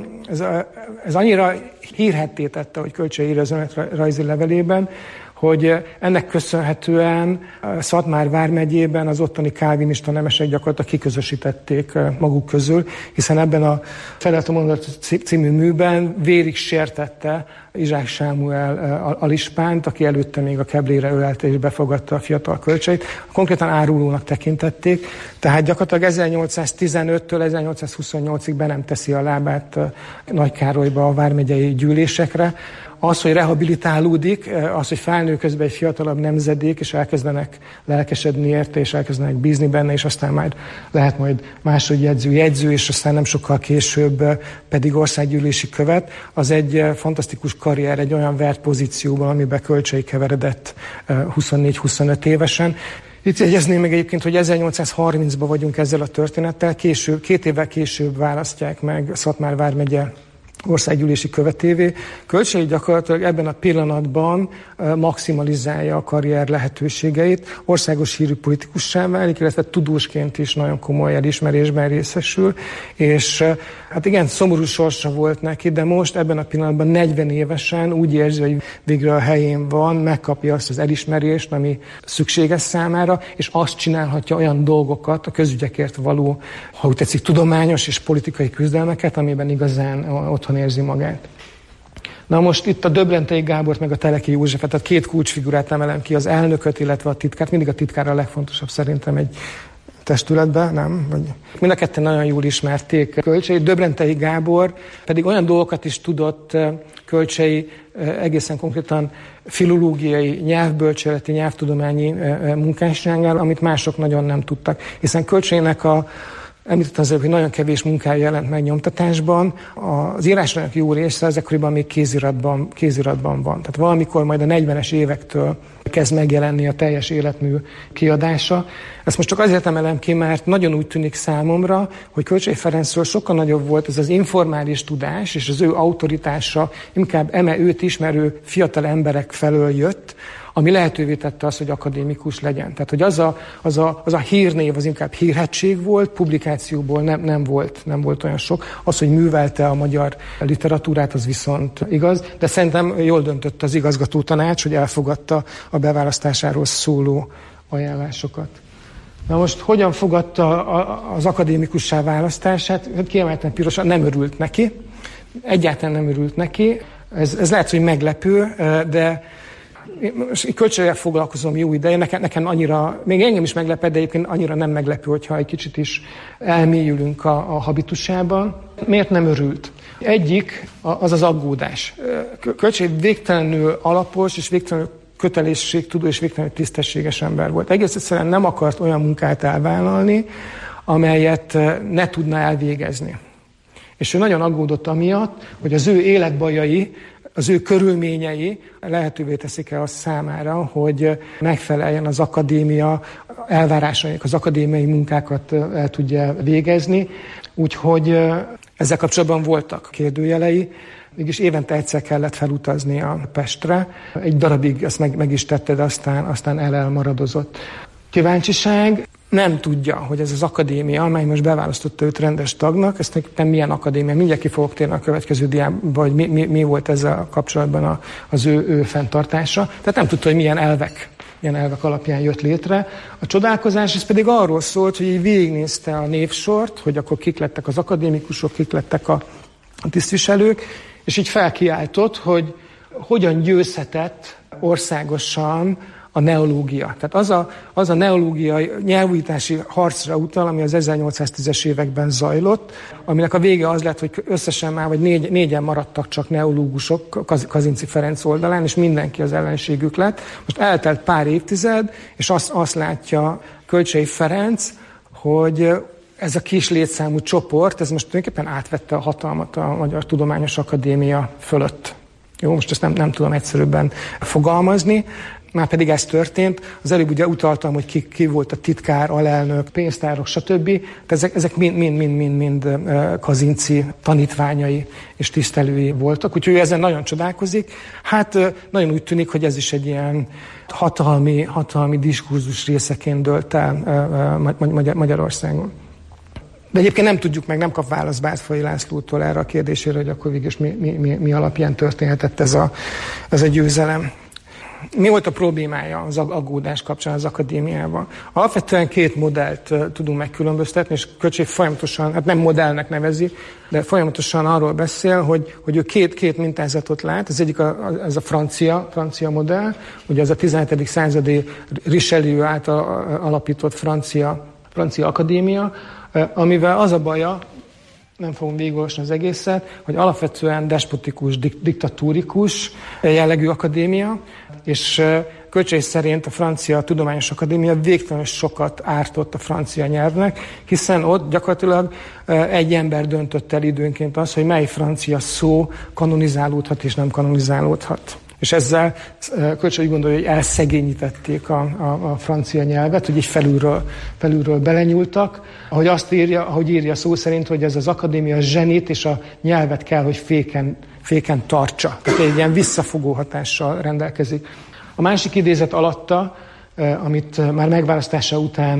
ez annyira hírhedté tette, hogy Kölcsey ír az önéletrajzi levelében, hogy ennek köszönhetően Szatmár vármegyében az ottani kálvinista nemesek gyakorlatilag kiközösítették maguk közül, hiszen ebben a Felett a mondolat című műben vérig sértette Izsák Sámuel alispánt, aki előtte még a keblére ölelte és befogadta a fiatal Kölcseyt. Konkrétan árulónak tekintették, tehát gyakorlatilag 1815-től 1828-ig be nem teszi a lábát Nagykárolyba a vármegyei gyűlésekre. Az, hogy rehabilitálódik, az, hogy felnő közben egy fiatalabb nemzedék, és elkezdenek lelkesedni érte, és elkezdenek bízni benne, és aztán majd lehet majd másodjegyző, és aztán nem sokkal később pedig országgyűlési követ, az egy fantasztikus karrier, egy olyan vert pozícióban, amiben Kölcsey keveredett 24-25 évesen. Itt jegyezném meg egyébként, hogy 1830-ban vagyunk ezzel a történettel, 2 évvel később választják meg Szatmár vármegye országgyűlési követévé. Kölcsey gyakorlatilag ebben a pillanatban maximalizálja a karrier lehetőségeit, országos hírű politikussá válik, illetve tudósként is nagyon komoly elismerésben részesül, és hát igen, szomorú sorsa volt neki, de most ebben a pillanatban 40 évesen úgy érzi, hogy végre a helyén van, megkapja azt az elismerést, ami szükséges számára, és azt csinálhatja olyan dolgokat, a közügyekért való, ha úgy tetszik, tudományos és politikai küzdelmeket, amiben igazán otthon érzi magát. Na most itt a Döbrentei Gábort meg a Teleki Józsefet, tehát 2 kulcsfigurát emelem ki, az elnököt, illetve a titkárt. Mindig a titkár a legfontosabb szerintem egy testületben, nem? Vagy mind a ketten nagyon jól ismerték Kölcsey. Döbrentei Gábor pedig olyan dolgokat is tudott Kölcsey egészen konkrétan filológiai, nyelvbölcséleti, nyelvtudományi munkásságára, amit mások nagyon nem tudtak. Hiszen Kölcseynek említettem azért, hogy nagyon kevés munkája jelent meg nyomtatásban. Az írásnak jó része ezekoriban még kéziratban van. Tehát valamikor majd a 40-es évektől kezd megjelenni a teljes életmű kiadása. Ezt most csak azért emelem ki, mert nagyon úgy tűnik számomra, hogy Kölcsey Ferencről sokkal nagyobb volt ez az informális tudás, és az ő autoritása inkább őt ismerő fiatal emberek felől jött, ami lehetővé tette azt, hogy akadémikus legyen. Tehát, hogy az a hírnév az inkább hírhetség volt, publikációból nem volt olyan sok. Az, hogy művelte a magyar literatúrát, az viszont igaz, de szerintem jól döntött az igazgatótanács, hogy elfogadta a beválasztásáról szóló ajánlásokat. Na most hogyan fogadta az akadémikussá választását? Kiemelten pirosan, nem örült neki, egyáltalán nem örült neki. Ez lehet, hogy meglepő, de most Kölcseyyel foglalkozom jó ideje, nekem annyira, még engem is meglepett, de egyébként annyira nem meglepő, hogyha egy kicsit is elmélyülünk a habitusában. Miért nem örült? Egyik az aggódás. Kölcsey végtelenül alapos és végtelenül kötelességtudó és végtelenül tisztességes ember volt. Egész egyszerűen nem akart olyan munkát elvállalni, amelyet ne tudna elvégezni. És ő nagyon aggódott amiatt, hogy az ő életbajai, az ő körülményei lehetővé teszik el azt számára, hogy megfeleljen az akadémia elvárásainak, az akadémiai munkákat el tudja végezni. Úgyhogy ezzel kapcsolatban voltak kérdőjelei, mégis évente egyszer kellett felutazni a Pestre. Egy darabig ezt meg is tette, de aztán elmaradozott. Kíváncsiság. Nem tudja, hogy ez az akadémia, amely most beválasztotta őt rendes tagnak, ezt nem milyen akadémia, mindjárt ki fogok térni a következő diába, hogy mi volt ezzel kapcsolatban az ő fenntartása. Tehát nem tudta, hogy milyen elvek alapján jött létre. A csodálkozás, ez pedig arról szólt, hogy így végignézte a névsort, hogy akkor kik lettek az akadémikusok, kik lettek a tisztviselők, és így felkiáltott, hogy hogyan győzhetett országosan a neológia. Tehát az a neológiai nyelvújítási harcra utal, ami az 1810-es években zajlott, aminek a vége az lett, hogy összesen már vagy négyen maradtak csak neológusok Kazinczy Ferenc oldalán, és mindenki az ellenségük lett. Most eltelt pár évtized, és azt látja Kölcsey Ferenc, hogy ez a kis létszámú csoport, ez most tulajdonképpen átvette a hatalmat a Magyar Tudományos Akadémia fölött. Jó, most ezt nem tudom egyszerűbben fogalmazni, már pedig ez történt. Az előbb ugye utaltam, hogy ki volt a titkár, alelnök, pénztárok, stb. Ezek mind Kazinczy tanítványai és tisztelői voltak, úgyhogy ő ezen nagyon csodálkozik. Hát nagyon úgy tűnik, hogy ez is egy ilyen hatalmi diskurzus részeként dőlt el Magyarországon. De egyébként nem tudjuk meg, nem kap választ Bártfai Lászlótól erre a kérdésére, hogy akkor végül mi alapján történhetett ez a győzelem. Mi volt a problémája az aggódás kapcsán az akadémiával? Alapvetően két modellt tudunk megkülönböztetni, és Kölcsey folyamatosan, hát nem modellnek nevezi, de folyamatosan arról beszél, hogy ő két mintázatot lát. Az egyik ez a francia modell, ugye ez a 17. századi Richelieu által alapított francia akadémia, amivel az a baja, nem fogom végigolvasni az egészet, hogy alapvetően despotikus, diktatúrikus jellegű akadémia, és Kölcsey szerint a Francia Tudományos Akadémia végtelenül sokat ártott a francia nyelvnek, hiszen ott gyakorlatilag egy ember döntött el időnként az, hogy mely francia szó kanonizálódhat és nem kanonizálódhat. És ezzel Kölcsey úgy gondolja, hogy elszegényítették a francia nyelvet, hogy így felülről belenyúltak. Ahogy írja szó szerint, hogy ez az akadémia zsenit és a nyelvet kell, hogy féken tartsa. Tehát egy ilyen visszafogó hatással rendelkezik. A másik idézet alatta, amit már megválasztása után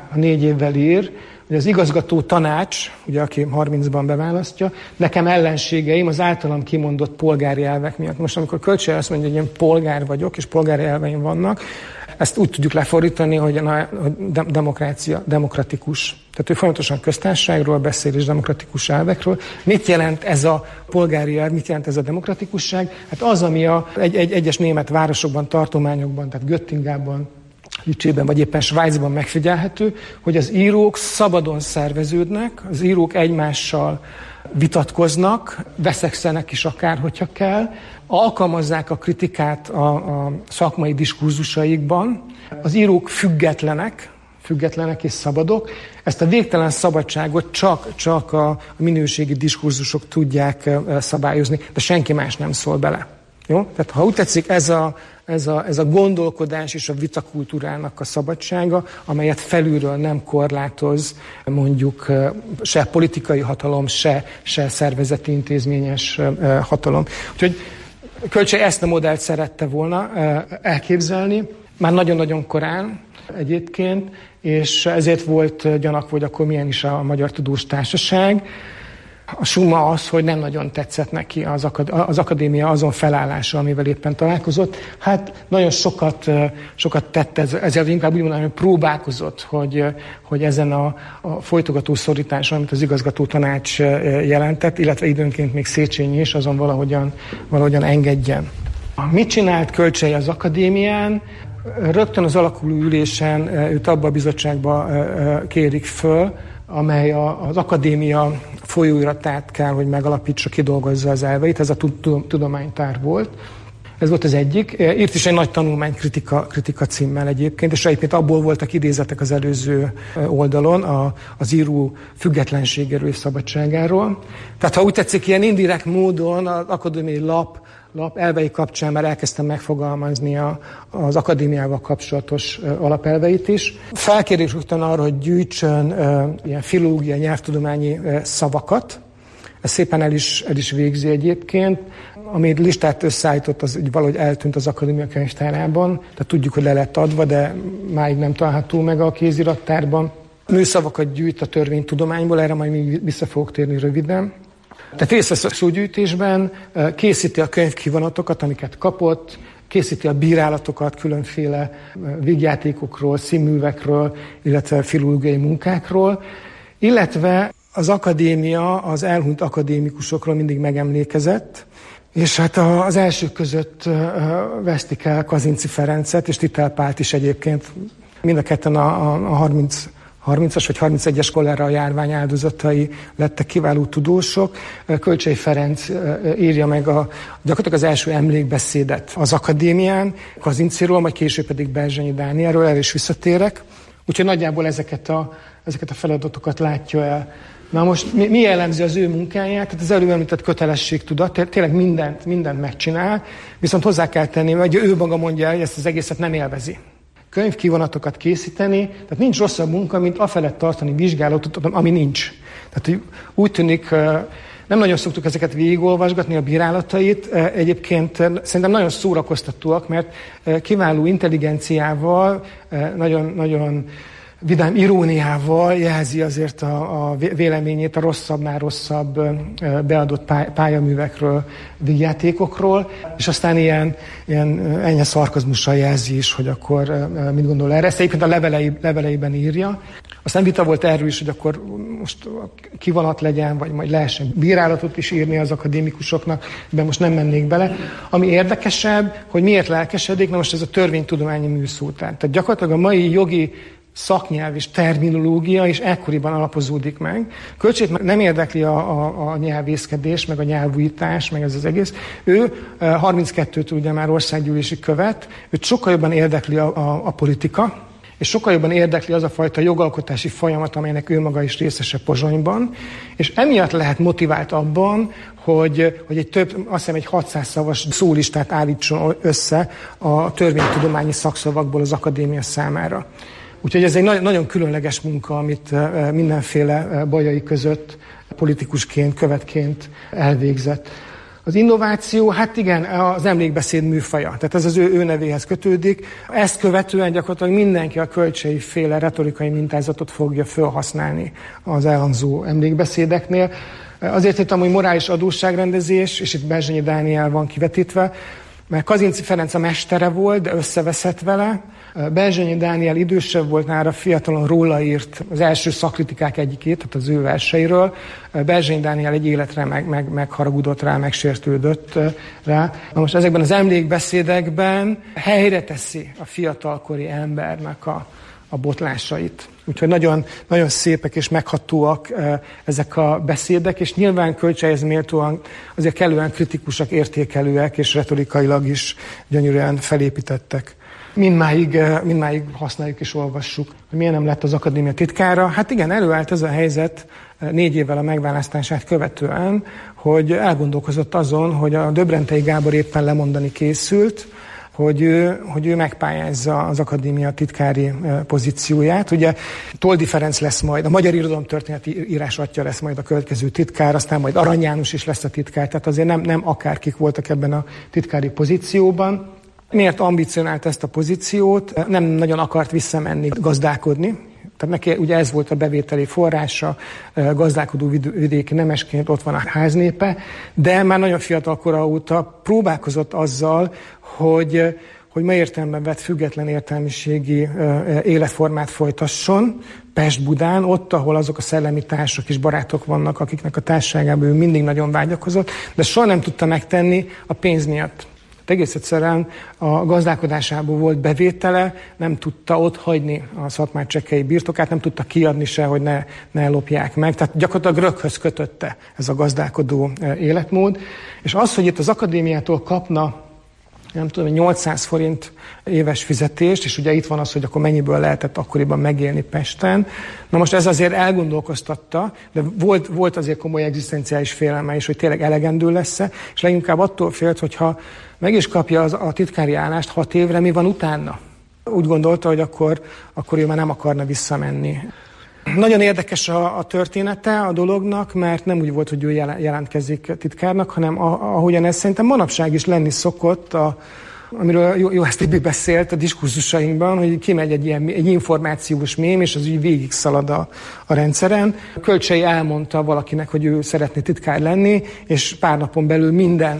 4 évvel ír, hogy az igazgató tanács, ugye aki 30-ban beválasztja, nekem ellenségeim az általam kimondott polgári elvek miatt. Most amikor Kölcsey azt mondja, hogy én polgár vagyok, és polgári elveim vannak, ezt úgy tudjuk lefordítani, hogy demokrácia, demokratikus. Tehát ő folyamatosan köztársaságról beszél és demokratikus elvekről. Mit jelent ez a polgári elv, mit jelent ez a demokratikusság? Hát az, ami egyes német városokban, tartományokban, tehát Göttingában, Lützében vagy éppen Svájcban megfigyelhető, hogy az írók szabadon szerveződnek, az írók egymással vitatkoznak, veszekszenek is akár, hogyha kell, alkalmazzák a kritikát a szakmai diskurzusaikban, az írók függetlenek és szabadok. Ezt a végtelen szabadságot csak a minőségi diskurzusok tudják szabályozni, de senki más nem szól bele. Jó? Tehát ha úgy tetszik, ez a gondolkodás és a vitakultúrának a szabadsága, amelyet felülről nem korlátoz mondjuk se politikai hatalom, se szervezeti intézményes hatalom. Úgyhogy Kölcsey ezt a modellt szerette volna elképzelni, már nagyon-nagyon korán egyébként, és ezért volt gyanakvó, hogy akkor milyen is a Magyar Tudós Társaság. A summa az, hogy nem nagyon tetszett neki az akadémia azon felállása, amivel éppen találkozott. Hát nagyon sokat tett ezzel inkább úgy mondanám, hogy próbálkozott, hogy ezen a folytogató szorításon, amit az igazgató tanács jelentett, illetve időnként még Széchenyi is azon valahogyan engedjen. Mit csinált Kölcsey az akadémián? Rögtön az alakuló ülésen őt abba a bizottságba kérik föl, amely az akadémia folyóiratát kell, hogy megalapítsa, kidolgozza az elveit. Ez a tudománytár volt. Ez volt az egyik. Írt is egy nagy tanulmány kritika címmel egyébként, és egyébként abból voltak idézetek az előző oldalon az író függetlenségéről és szabadságáról. Tehát ha úgy tetszik, ilyen indirekt módon az akadémiai lap elvei kapcsán már elkezdtem megfogalmazni az akadémiával kapcsolatos alapelveit is. Felkérés rögtön arra, hogy gyűjtsön ilyen filológiai, nyelvtudományi szavakat. Ez szépen el is végzi egyébként. Ami listát összeállított, az valahogy eltűnt az akadémia könyvtárában. Tehát tudjuk, hogy le lett adva, de máig nem található meg a kézirattárban. Műszavakat gyűjt a törvénytudományból, erre majd még vissza fogok térni röviden. Tehát részt vesz a szógyűjtésben, készíti a könyvkivonatokat, amiket kapott, készíti a bírálatokat különféle vígjátékokról, színművekről, illetve filológiai munkákról, illetve az akadémia az elhunyt akadémikusokról mindig megemlékezett, és hát az elsők között vesztik el Kazinczy Ferencet, és Titel Pált is egyébként. Mind a ketten a 30-as vagy 31-es kolera járvány áldozatai lettek, kiváló tudósok. Kölcsey Ferenc írja meg gyakorlatilag az első emlékbeszédet az akadémián, Kazinczyról, majd később pedig Berzsenyi Dánielről, erre is visszatérek. Úgyhogy nagyjából ezeket ezeket a feladatokat látja el. Na most mi jellemzi az ő munkáját? Tehát az előbb említett kötelességtudat, tényleg mindent megcsinál, viszont hozzá kell tenni, hogy ő maga mondja el, hogy ezt az egészet nem élvezi. Könyvkivonatokat készíteni, tehát nincs rosszabb munka, mint afelett tartani vizsgálatot, ami nincs. Tehát úgy tűnik, nem nagyon szoktuk ezeket végigolvasgatni, a bírálatait. Egyébként szerintem nagyon szórakoztatóak, mert kiváló intelligenciával, nagyon vidám iróniával jelzi azért a véleményét a rosszabbnál rosszabb beadott pályaművekről, vígjátékokról, és aztán ilyen ennyi szarkazmussal jelzi is, hogy akkor mit gondol erre. Ezt egyébként a leveleiben írja. Aztán vita volt erről is, hogy akkor most kivonat legyen, vagy majd lehessen bírálatot is írni az akadémikusoknak, de most nem mennék bele. Ami érdekesebb, hogy miért lelkesedik, na most ez a törvénytudományi műszótár. Tehát gyakorlatilag a mai jogi szaknyelv és terminológia is ekkoriban alapozódik meg. Kölcsét nem érdekli a nyelvészkedés, meg a nyelvújítás, meg ez az egész. Ő 32-től ugye már országgyűlési követ, őt sokkal jobban érdekli a politika, és sokkal jobban érdekli az a fajta jogalkotási folyamat, amelynek ő maga is részese Pozsonyban, és emiatt lehet motivált abban, hogy azt hiszem egy 600 szavas szólistát állítson össze a törvénytudományi szakszavakból az akadémia számára. Úgyhogy ez egy nagyon különleges munka, amit mindenféle bajai között politikusként, követként elvégzett. Az innováció, hát igen, az emlékbeszéd műfaja, tehát ez az ő nevéhez kötődik. Ezt követően gyakorlatilag mindenki a Kölcsey féle retorikai mintázatot fogja felhasználni az elhangzó emlékbeszédeknél. Azért hittem, hogy morális adósságrendezés, és itt Berzsenyi Dániel van kivetítve, mert Kazinczy Ferenc a mestere volt, de összeveszett vele. Berzsenyi Dániel idősebb volt, nála fiatalon róla írt az első szakkritikák egyikét, tehát az ő verseiről. Berzsenyi Dániel egy életre megharagudott rá, megsértődött rá. Na most ezekben az emlékbeszédekben helyre teszi a fiatalkori embernek a botlásait. Úgyhogy nagyon, nagyon szépek és meghatóak ezek a beszédek, és nyilván Kölcseyhez méltóan azért kellően kritikusak, értékelőek, és retorikailag is gyönyörűen felépítettek. Mindmáig használjuk és olvassuk, hogy miért nem lett az akadémia titkára. Hát igen, előállt ez a helyzet 4 évvel a megválasztását követően, hogy elgondolkozott azon, hogy a Döbrentei Gábor éppen lemondani készült, hogy ő megpályázza az akadémia titkári pozícióját. Ugye Toldy Ferenc lesz majd, a magyar irodalomtörténeti írás atya lesz majd a következő titkár, aztán majd Arany János is lesz a titkár, tehát azért nem akárkik voltak ebben a titkári pozícióban. Miért ambicionált ezt a pozíciót? Nem nagyon akart visszamenni gazdálkodni. Tehát neki ugye ez volt a bevételi forrása, gazdálkodó vidéki nemesként ott van a háznépe, de már nagyon fiatal kora óta próbálkozott azzal, hogy ma értelemben vett független értelmiségi életformát folytasson Pest-Budán, ott, ahol azok a szellemi társak és barátok vannak, akiknek a társaságában ő mindig nagyon vágyakozott, de soha nem tudta megtenni a pénz miatt. Egész egyszerűen a gazdálkodásából volt bevétele, nem tudta ott hagyni a szatmárcsekkei birtokát, nem tudta kiadni se, hogy ne lopják meg. Tehát gyakorlatilag röghöz kötötte ez a gazdálkodó életmód. És az, hogy itt az akadémiától kapna, nem tudom, 800 forint éves fizetést, és ugye itt van az, hogy akkor mennyiből lehetett akkoriban megélni Pesten. Na most ez azért elgondolkoztatta, de volt azért komoly egzisztenciális félelme is, hogy tényleg elegendő lesz-e, és leginkább attól félt, hogyha meg is kapja a titkári állást 6 évre, mi van utána? Úgy gondolta, hogy akkor ő már nem akarna visszamenni. Nagyon érdekes a története a dolognak, mert nem úgy volt, hogy ő jelentkezik titkárnak, hanem ahogyan ez szerintem manapság is lenni szokott, amiről Juhász Tibi beszélt a diskurzusainkban, hogy kimegy egy információs mém, és az úgy végig szalad a rendszeren. Kölcsey elmondta valakinek, hogy ő szeretné titkár lenni, és pár napon belül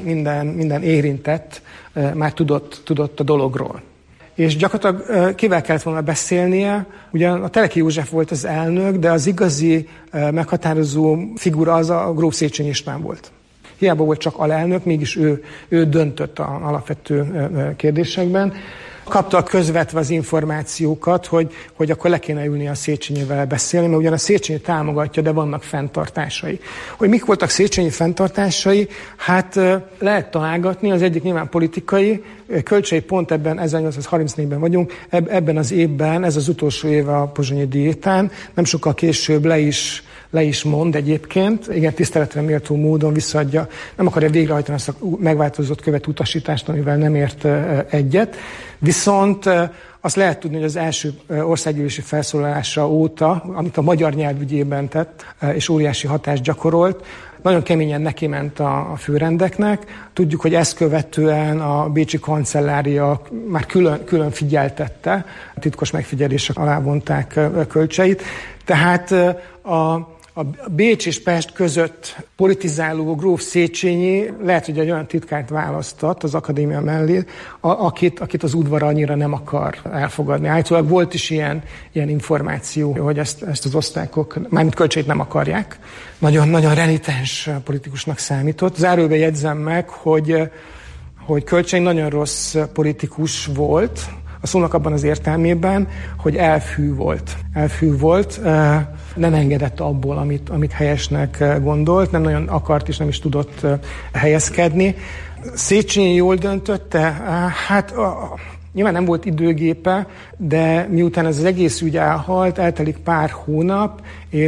minden érintett már tudott a dologról. És gyakorlatilag kivel kellett volna beszélnie, ugyan a Teleki József volt az elnök, de az igazi meghatározó figura az a gróf Széchenyi István volt. Hiába volt csak alelnök, mégis ő döntött az alapvető kérdésekben. Kapta közvetve az információkat, hogy akkor le kéne ülni a Széchenyivel beszélni, mert ugyan a Széchenyi támogatja, de vannak fenntartásai. Hogy mik voltak Széchenyi fenntartásai? Hát lehet találgatni, az egyik nyilván politikai, Kölcsei pont ebben, 1834-ben vagyunk, ebben az évben, ez az utolsó éve a pozsonyi diétán, nem sokkal később le is mond egyébként, igen, tiszteletre méltó módon visszaadja, nem akarja végrehajtani azt a megváltozott követutasítást, amivel nem ért egyet, viszont azt lehet tudni, hogy az első országgyűlési felszólalása óta, amit a magyar nyelvügyében tett, és óriási hatást gyakorolt, nagyon keményen nekiment a főrendeknek. Tudjuk, hogy ezt követően a bécsi kancellária már külön figyeltette, titkos megfigyelések alá vonták Kölcseit. Tehát a Bécs és Pest között politizáló gróf Széchenyi lehet, hogy egy olyan titkárt választott az akadémia mellé, akit az udvar annyira nem akar elfogadni. Állítólag volt is ilyen információ, hogy ezt az osztályok, mármint Kölcseit nem akarják. Nagyon renitens politikusnak számított. Zárójelbe jegyzem meg, hogy Kölcsei nagyon rossz politikus volt, a szónak abban az értelmében, hogy elfű volt, nem engedett abból, amit helyesnek gondolt, nem nagyon akart és nem is tudott helyezkedni. Széchenyi jól döntötte, hát nyilván nem volt időgépe, de miután ez az egész ügy elhalt, eltelik pár hónap,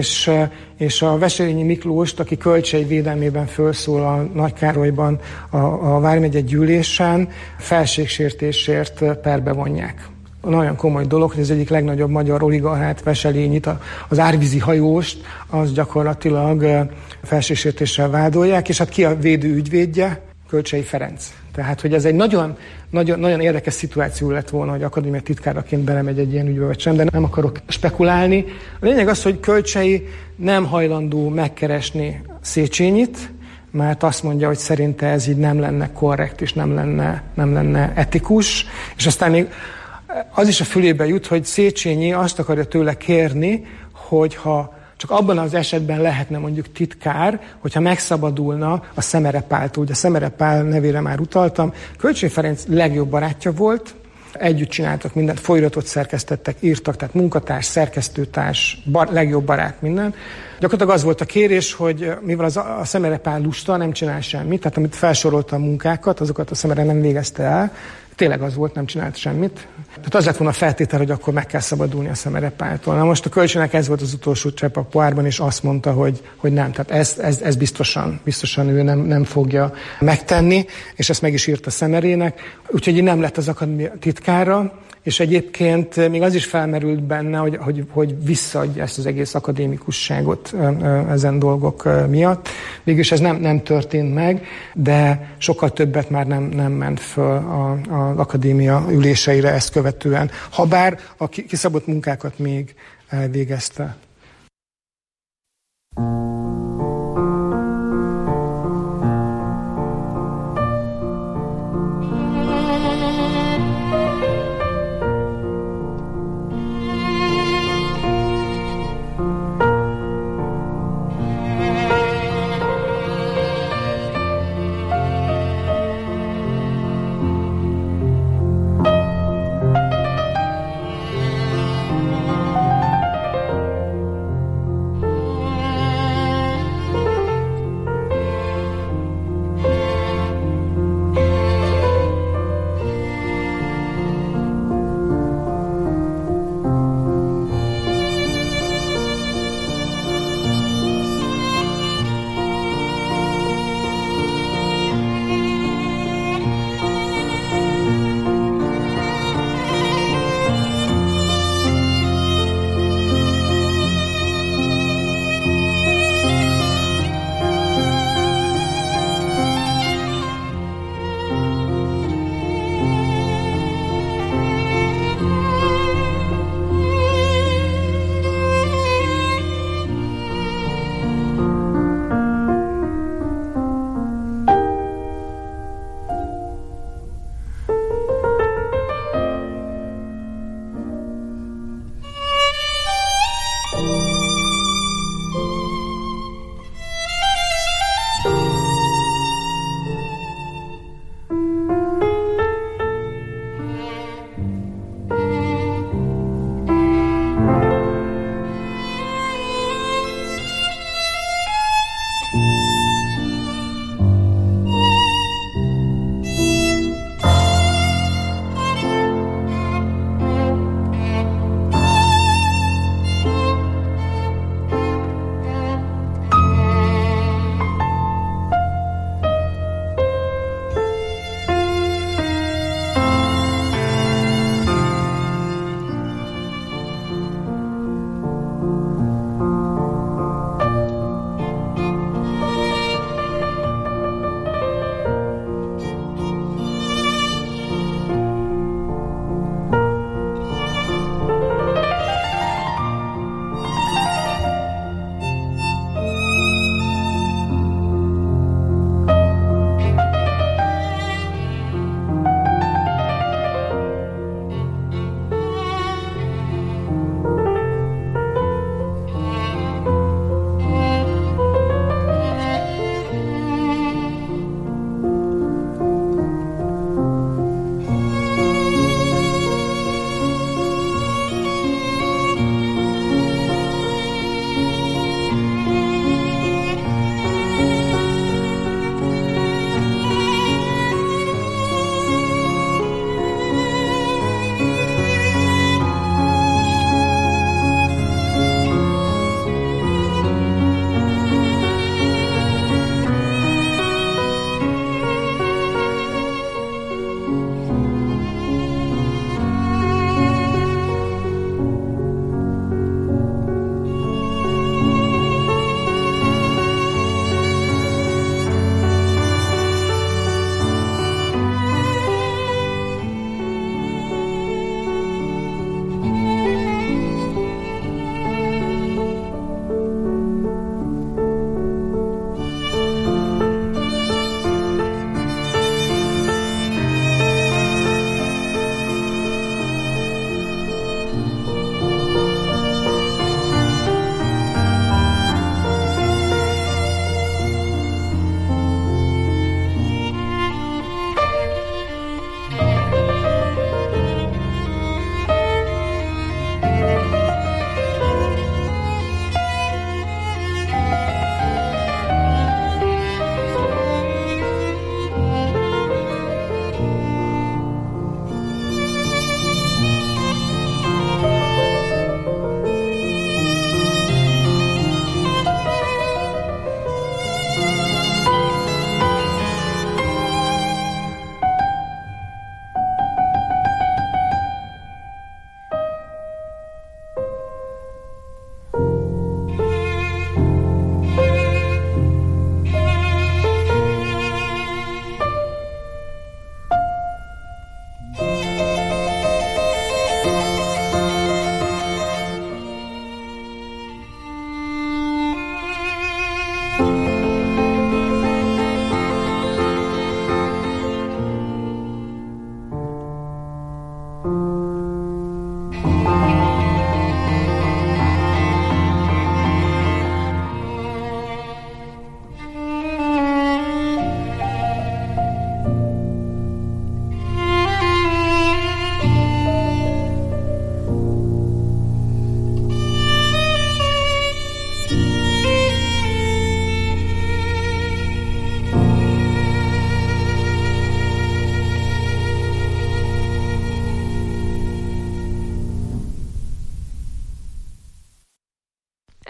és a Wesselényi Miklóst, aki Kölcsei védelmében felszólal Nagykárolyban a Vármegye gyűlésen, felségsértésért perbe vonják. Nagyon komoly dolog, hogy az egyik legnagyobb magyar oligarchát, Wesselényit, az árvízi hajóst, az gyakorlatilag felségsértéssel vádolják, és hát ki a védő ügyvédje? Kölcsei Ferenc. Tehát, hogy ez egy nagyon érdekes szituáció lett volna, hogy akadémia titkáraként belemegy egy ilyen ügybe, vagy sem, de nem akarok spekulálni. A lényeg az, hogy Kölcsei nem hajlandó megkeresni Széchenyit, mert azt mondja, hogy szerinte ez így nem lenne korrekt, és nem lenne etikus, és aztán még az is a fülébe jut, hogy Széchenyi azt akarja tőle kérni, hogyha csak abban az esetben lehetne mondjuk titkár, hogyha megszabadulna a Szemere Páltól. Ugye a Szemere Pál nevére már utaltam. Kölcsei Ferenc legjobb barátja volt, együtt csináltak mindent, folyóiratot szerkesztettek, írtak, tehát munkatárs, szerkesztőtárs, legjobb barát, minden. Gyakorlatilag az volt a kérés, hogy mivel a Szemere Pál lusta, nem csinál semmit, tehát amit felsorolta a munkákat, azokat a Szemere nem végezte el, tényleg az volt, nem csinált semmit. Tehát az lett volna a feltétel, hogy akkor meg kell szabadulni a Szemere Páltól. Na most a Kölcseinek ez volt az utolsó csepp a pohárban, és azt mondta, hogy nem. Tehát ez biztosan ő nem fogja megtenni, és ezt meg is írta Szemerének. Úgyhogy így nem lett az akadémia titkára, és egyébként még az is felmerült benne, hogy visszaadja ezt az egész akadémikusságot ezen dolgok miatt. Végülis ez nem történt meg, de sokkal többet már nem ment föl az akadémia üléseire ezt követően. Habár a kiszabott munkákat még elvégezte.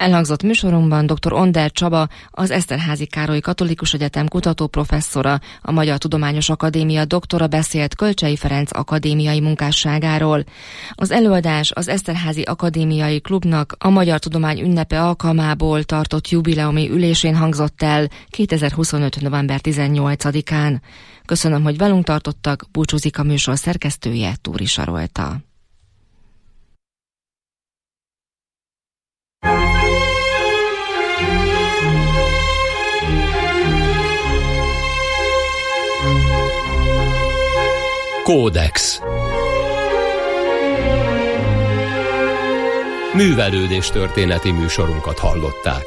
Elhangzott műsorunkban dr. Onder Csaba, az Eszterházy Károly Katolikus Egyetem kutatóprofesszora, a Magyar Tudományos Akadémia doktora beszélt Kölcsey Ferenc akadémiai munkásságáról. Az előadás az Eszterházy Akadémiai Klubnak a Magyar Tudomány ünnepe alkalmából tartott jubileumi ülésén hangzott el 2025. november 18-án. Köszönöm, hogy velünk tartottak, búcsúzik a műsor szerkesztője, Túri Sarolta. Kódex. Művelődés történeti műsorunkat hallották.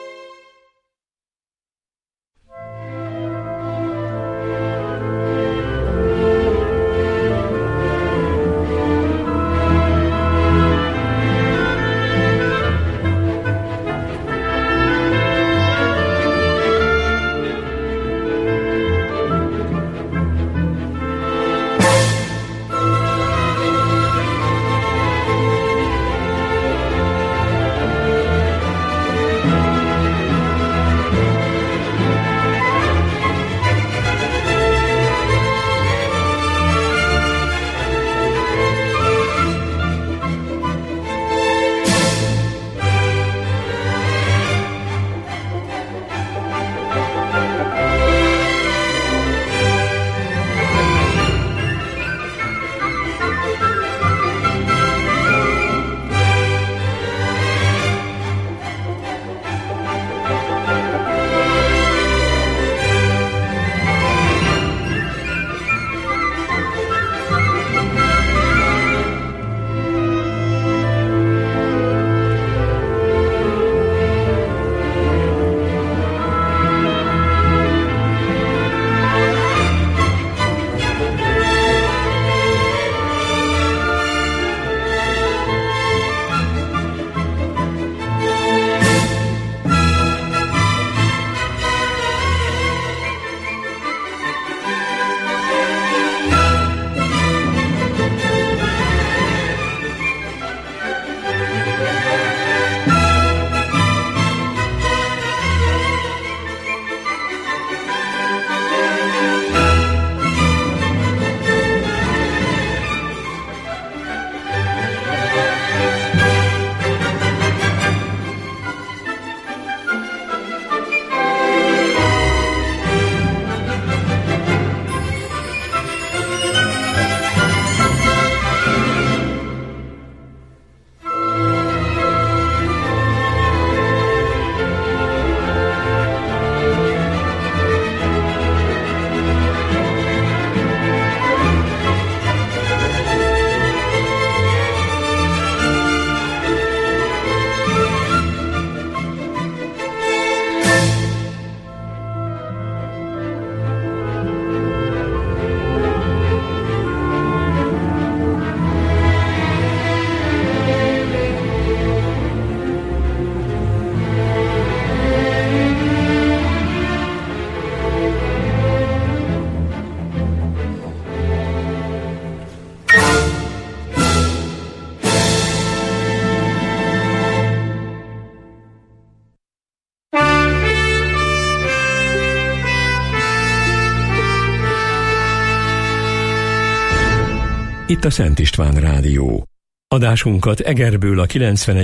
Itt a Szent István Rádió. Adásunkat Egerből a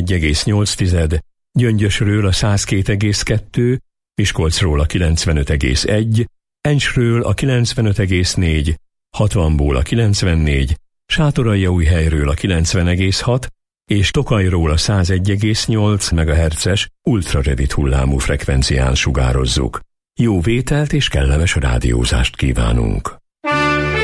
91,8, Gyöngyösről a 102,2, Miskolcról a 95,1, Encsről a 95,4, Hatvanból a 94, Sátoraljaújhelyről a 90,6 és Tokajról a 101,8 MHz-es ultrarövid hullámú frekvencián sugározzuk. Jó vételt és kellemes rádiózást kívánunk!